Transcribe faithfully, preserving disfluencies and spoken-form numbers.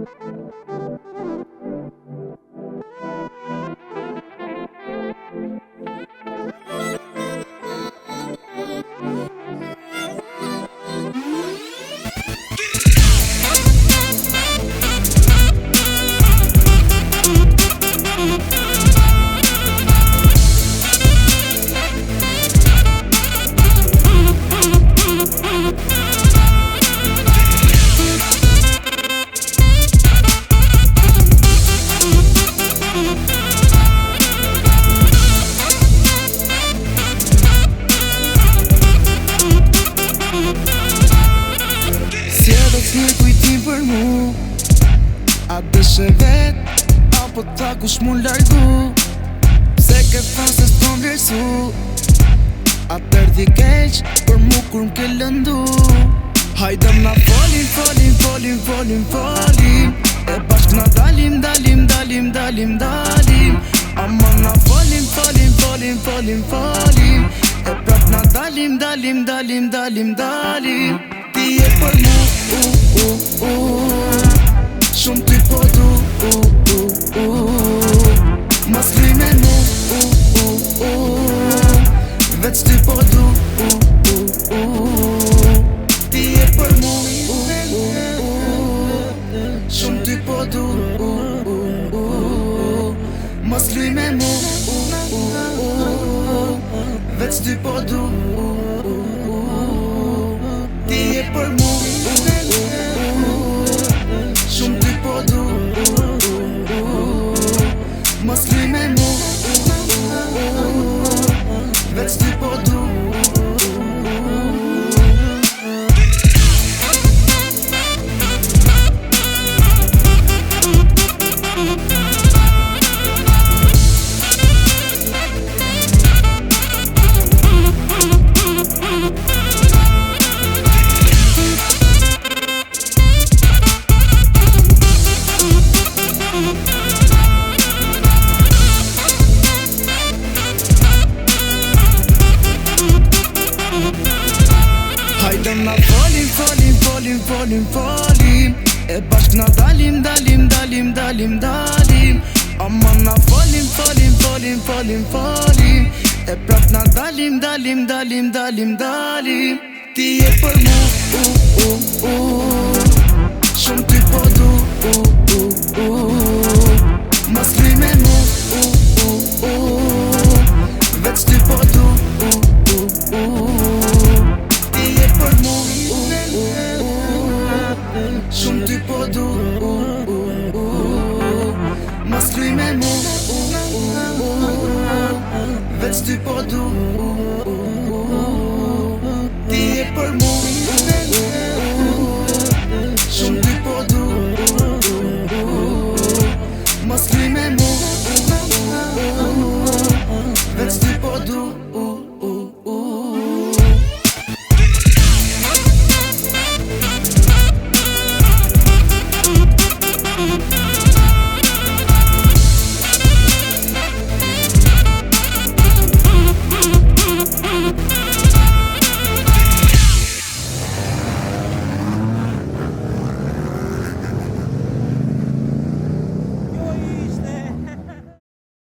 Një kujtim për mu, a dëshe vet, apo ta kush mu largu. Pse ke thënë se s'ton vlerësu, a tërdi keq për mu kur m'ke lëndu. Hajde na folim, folim, folim, folim, folim, e bashk na dalim, dalim, dalim, dalim, dalim. Ama na folim, folim, folim, folim, folim, e prap na dalim, dalim, dalim, dalim, dalim. Ti e për mu, uh, uh, uh, shumë ty po du, uh, uh, uh, mas kry me mu, uh, uh, uh, vec ty po du, uh, uh, uh, ti e për mu, uh, uh, uh, shumë ty po du, uh, uh, uh, mas kry me mu, uh, uh, uh, vec ty po du, uh, uh, uh, ti e për mu, shumë ty po du, mos kry me mu, vec ty po du. Hajde na folim, folim, folim, folim, folim, e bashk na dalim, dalim, dalim, dalim, dalim. Ama na folim, folim, folim, folim, folim, e prap na dalim, dalim, dalim, dalim, dalim. Ti e për mu, uh, uh, uh, shumë ty po du, uh, uh, uh, mas kry me mu, uh, uh, uh, vec ty po du, uh, uh, uh, ti e për mu, uh, uh, uh, shumë ty po du, uh, uh, uh, mas kry me mu, uh, uh, uh, vec ty po du.